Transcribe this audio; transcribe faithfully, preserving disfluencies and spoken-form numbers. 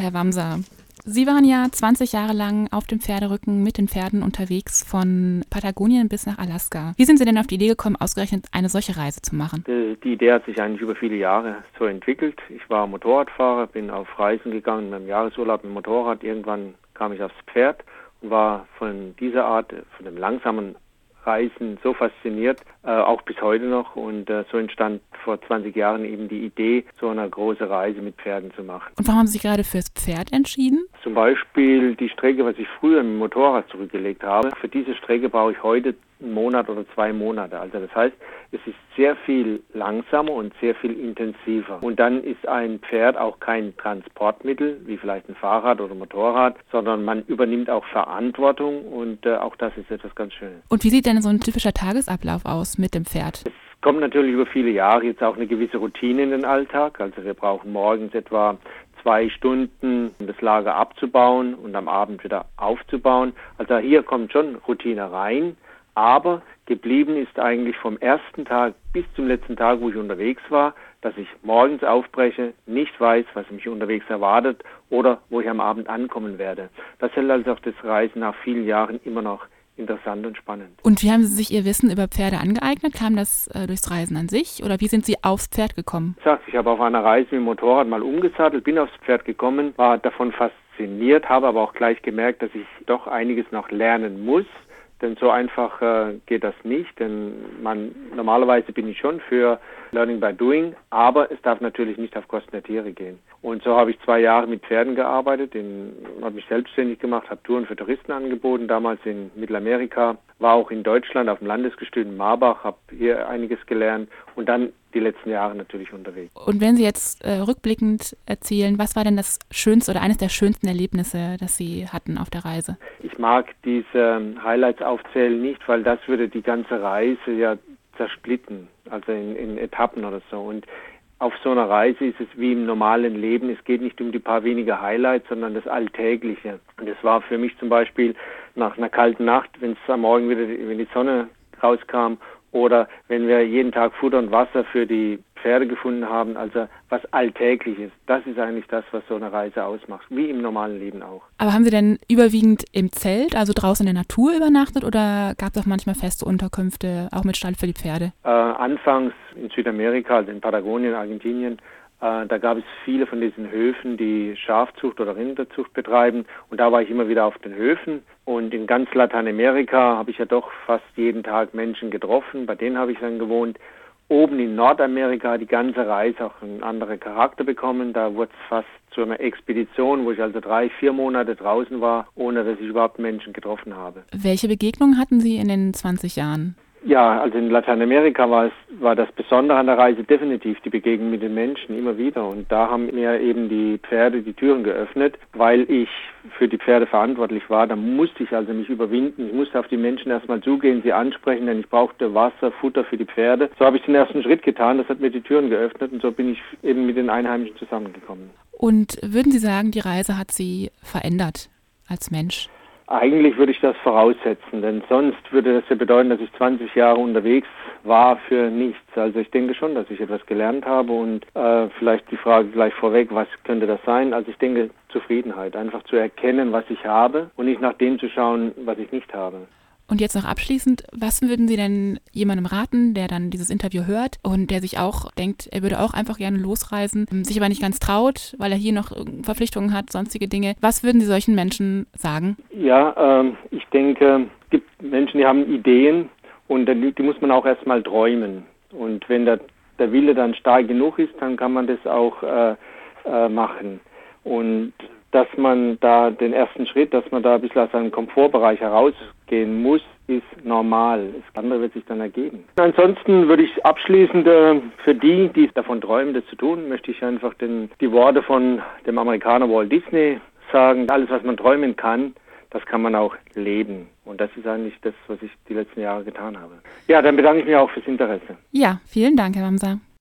Herr Wamser. Sie waren ja zwanzig Jahre lang auf dem Pferderücken mit den Pferden unterwegs von Patagonien bis nach Alaska. Wie sind Sie denn auf die Idee gekommen, ausgerechnet eine solche Reise zu machen? Die Idee hat sich eigentlich über viele Jahre so entwickelt. Ich war Motorradfahrer, bin auf Reisen gegangen in meinem Jahresurlaub mit dem Motorrad. Irgendwann kam ich aufs Pferd und war von dieser Art, von dem langsamen Reisen so fasziniert, äh, auch bis heute noch. Und äh, so entstand vor zwanzig Jahren eben die Idee, so eine große Reise mit Pferden zu machen. Und warum haben Sie sich gerade fürs Pferd entschieden? Zum Beispiel die Strecke, was ich früher mit dem Motorrad zurückgelegt habe. Für diese Strecke brauche ich heute einen Monat oder zwei Monate. Also das heißt, es ist sehr viel langsamer und sehr viel intensiver. Und dann ist ein Pferd auch kein Transportmittel, wie vielleicht ein Fahrrad oder Motorrad, sondern man übernimmt auch Verantwortung und äh, auch das ist etwas ganz Schönes. Und wie sieht denn so ein typischer Tagesablauf aus mit dem Pferd? Es kommt natürlich über viele Jahre jetzt auch eine gewisse Routine in den Alltag. Also wir brauchen morgens etwa zwei Stunden, um das Lager abzubauen und am Abend wieder aufzubauen. Also hier kommt schon Routine rein. Aber geblieben ist eigentlich vom ersten Tag bis zum letzten Tag, wo ich unterwegs war, dass ich morgens aufbreche, nicht weiß, was mich unterwegs erwartet oder wo ich am Abend ankommen werde. Das hält also auch das Reisen nach vielen Jahren immer noch interessant und spannend. Und wie haben Sie sich Ihr Wissen über Pferde angeeignet? Kam das äh, durchs Reisen an sich oder wie sind Sie aufs Pferd gekommen? Ich sag, ich habe auf einer Reise mit dem Motorrad mal umgesattelt, bin aufs Pferd gekommen, war davon fasziniert, habe aber auch gleich gemerkt, dass ich doch einiges noch lernen muss. Denn so einfach äh, geht das nicht, denn man, normalerweise bin ich schon für Learning by Doing, aber es darf natürlich nicht auf Kosten der Tiere gehen. Und so habe ich zwei Jahre mit Pferden gearbeitet, habe mich selbstständig gemacht, habe Touren für Touristen angeboten, damals in Mittelamerika, war auch in Deutschland auf dem Landesgestüt in Marbach, habe hier einiges gelernt und dann die letzten Jahre natürlich unterwegs. Und wenn Sie jetzt äh, rückblickend erzählen, was war denn das schönste oder eines der schönsten Erlebnisse, das Sie hatten auf der Reise? Ich mag diese Highlights aufzählen nicht, weil das würde die ganze Reise ja zersplitten, also in, in Etappen oder so. Und auf so einer Reise ist es wie im normalen Leben. Es geht nicht um die paar wenige Highlights, sondern das Alltägliche. Und das war für mich zum Beispiel nach einer kalten Nacht, wenn es am Morgen wieder, wenn die Sonne rauskam, oder wenn wir jeden Tag Futter und Wasser für die Pferde gefunden haben, also was Alltägliches. Das ist eigentlich das, was so eine Reise ausmacht, wie im normalen Leben auch. Aber haben Sie denn überwiegend im Zelt, also draußen in der Natur übernachtet oder gab es auch manchmal feste Unterkünfte, auch mit Stall für die Pferde? Äh, anfangs in Südamerika, also in Patagonien, Argentinien, äh, da gab es viele von diesen Höfen, die Schafzucht oder Rinderzucht betreiben und da war ich immer wieder auf den Höfen. Und in ganz Lateinamerika habe ich ja doch fast jeden Tag Menschen getroffen, bei denen habe ich dann gewohnt. Oben in Nordamerika hat die ganze Reise auch einen anderen Charakter bekommen. Da wurde es fast zu einer Expedition, wo ich also drei, vier Monate draußen war, ohne dass ich überhaupt Menschen getroffen habe. Welche Begegnungen hatten Sie in den zwanzig Jahren? Ja, also in Lateinamerika war es, war das Besondere an der Reise definitiv die Begegnung mit den Menschen immer wieder. Und da haben mir eben die Pferde die Türen geöffnet, weil ich für die Pferde verantwortlich war. Da musste ich also mich überwinden. Ich musste auf die Menschen erstmal zugehen, sie ansprechen, denn ich brauchte Wasser, Futter für die Pferde. So habe ich den ersten Schritt getan. Das hat mir die Türen geöffnet und so bin ich eben mit den Einheimischen zusammengekommen. Und würden Sie sagen, die Reise hat Sie verändert als Mensch? Eigentlich würde ich das voraussetzen, denn sonst würde das ja bedeuten, dass ich zwanzig Jahre unterwegs war für nichts. Also ich denke schon, dass ich etwas gelernt habe und äh, vielleicht die Frage gleich vorweg, was könnte das sein? Also ich denke Zufriedenheit, einfach zu erkennen, was ich habe und nicht nach dem zu schauen, was ich nicht habe. Und jetzt noch abschließend, was würden Sie denn jemandem raten, der dann dieses Interview hört und der sich auch denkt, er würde auch einfach gerne losreisen, sich aber nicht ganz traut, weil er hier noch Verpflichtungen hat, sonstige Dinge. Was würden Sie solchen Menschen sagen? Ja, ähm, ich denke, es gibt Menschen, die haben Ideen und die muss man auch erstmal träumen. Und wenn der, der Wille dann stark genug ist, dann kann man das auch äh, äh, machen. Und dass man da den ersten Schritt, dass man da ein bisschen aus seinem Komfortbereich herausgehen muss, ist normal. Das andere wird sich dann ergeben. Ansonsten würde ich abschließend äh, für die, die davon träumen, das zu tun, möchte ich einfach den, die Worte von dem Amerikaner Walt Disney sagen. Alles, was man träumen kann, das kann man auch leben. Und das ist eigentlich das, was ich die letzten Jahre getan habe. Ja, dann bedanke ich mich auch fürs Interesse. Ja, vielen Dank, Herr Wamser.